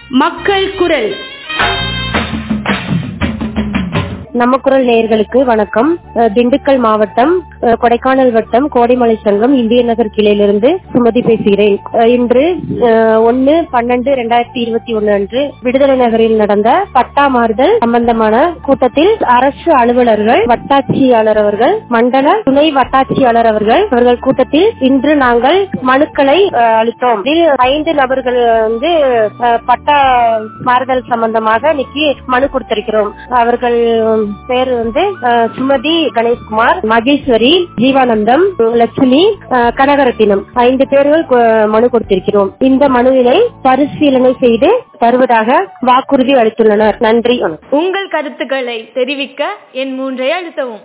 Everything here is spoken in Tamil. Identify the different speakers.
Speaker 1: மக்கள் குரல்.
Speaker 2: நம்ம குரல் நேயர்களுக்கு வணக்கம். திண்டுக்கல் மாவட்டம் கொடைக்கானல் வட்டம் கோடைமலை சங்கம் இந்திய நகர் கிளையிலிருந்து சுமதி பேசுகிறேன். இன்று 1/12/2021 அன்று விடுதலை நகரில் நடந்த பட்டா மாறுதல் சம்பந்தமான கூட்டத்தில் அரசு அலுவலர்கள், வட்டாட்சியாளர் அவர்கள், மண்டல துணை வட்டாட்சியாளர் அவர்கள் கூட்டத்தில் இன்று நாங்கள் மனுக்களை அளித்தோம். இதில் 5 நபர்கள் பட்டா மாறுதல் சம்பந்தமாக இன்னைக்கு மனு கொடுத்திருக்கிறோம். அவர்கள் பேர் சுமதி, கணேஷ்குமார், மகேஸ்வரி, ஜீவானந்தம், லட்சுமி, கனகரத்தினம் 5 பேர்கள் மனு கொடுத்திருக்கிறோம். இந்த மனுவினை பரிசீலனை செய்து தருவதாக வாக்குறுதி அளித்துள்ளனர். நன்றி.
Speaker 1: உங்கள் கருத்துக்களை தெரிவிக்க எண் 3 அழுத்தவும்.